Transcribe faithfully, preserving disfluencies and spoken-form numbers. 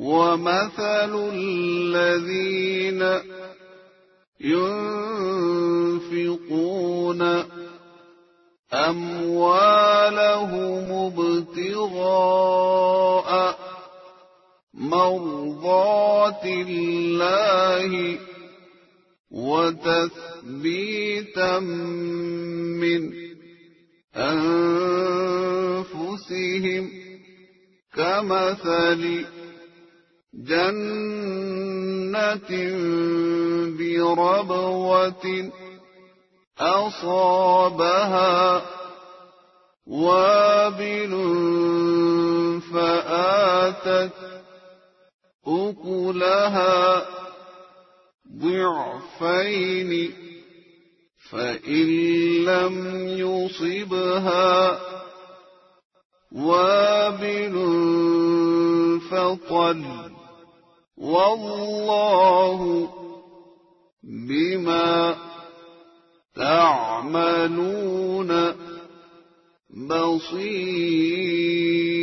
ومثل الذين ينفقون أموالهم ابتغاء مرضات الله وتثبيتا من أنفسهم كمثل جنة بربوة أصابها وابل فآتت أكلها ضعفين فإن لم يصبها وابل فطل والله بما تعملون بصير.